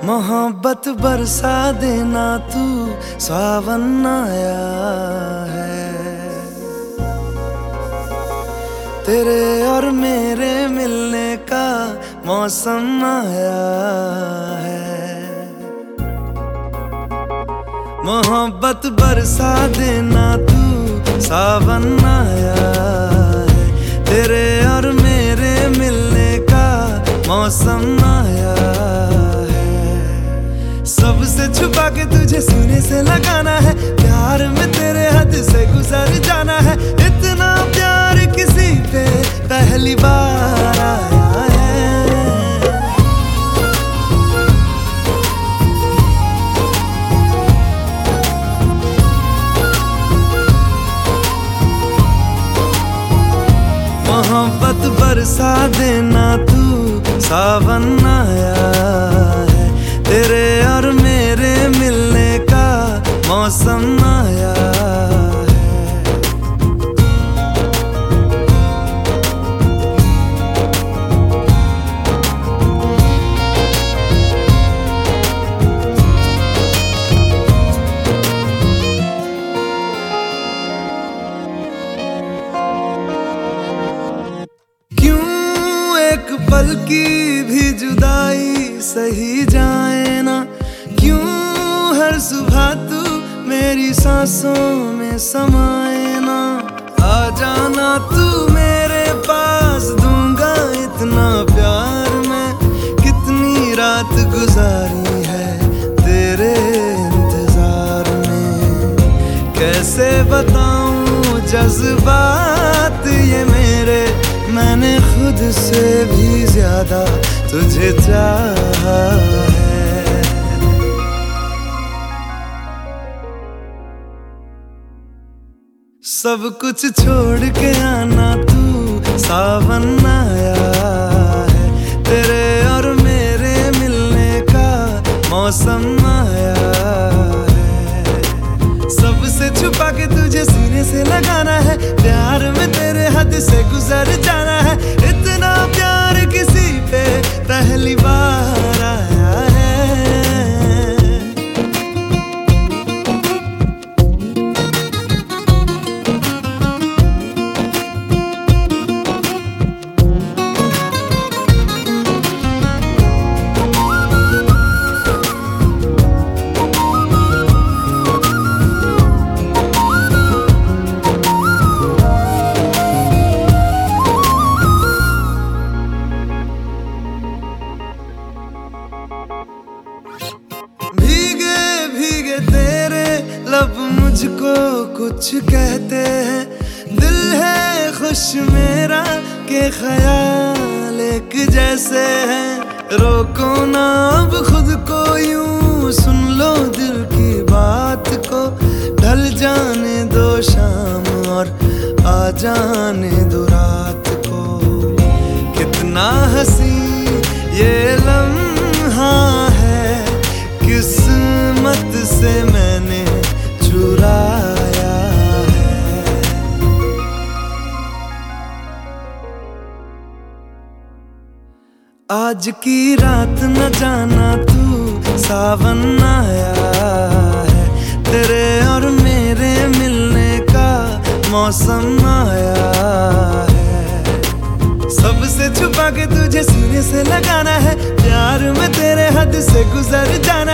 मोहब्बत बरसा देना तू, सावन आया है। तेरे और मेरे मिलने का मौसम आया है। मोहब्बत बरसा देना तू, सावन आया है। तेरे और मेरे मिलने का मौसम आया है। सबसे छुपा के तुझे सीने से लगाना है, प्यार में तेरे हद से गुजर जाना है। इतना प्यार किसी पे पहली बार आया है। मोहब्बत बरसा देना तू, सावन आया है। तेरे और मेरे मिलने का मौसम आया है। एक पल की भी जुदाई सही जाए ना, क्यों हर सुबह तू मेरी सांसों में समाए ना। आ जाना तू मेरे पास, दूंगा इतना प्यार मैं। कितनी रात गुजारी है तेरे इंतजार में, कैसे बताऊं जज्बात ये मेरे। मैंने खुद से भी ज्यादा तुझे चाहा है। सब कुछ छोड़ के आना तू, सावन आया है। तेरे और मेरे मिलने का मौसम आया है। सबसे छुपा के तुझे सीने से लगाना है, प्यार में तेरे हद से गुजर जाना है। इतना प्यार किसी पे पहली बार आया है। भीगे भीगे तेरे लब मुझको कुछ कहते हैं। दिल है खुश मेरा के ख्याल एक जैसे हैं। रोको ना अब खुद को यूं, सुन लो दिल की बात को। ढल जाने दो शाम और आ जाने दो रात को। कितना हंसी ये लम्हा है, किस्मत से मैंने चुराया है। आज की रात न जाना तू, सावन आया है। तेरे और मेरे मिलने का मौसम आया है। सबसे छुपा के तुझे सीने से लगाना है, प्यार में तेरे हद से गुजर जाना।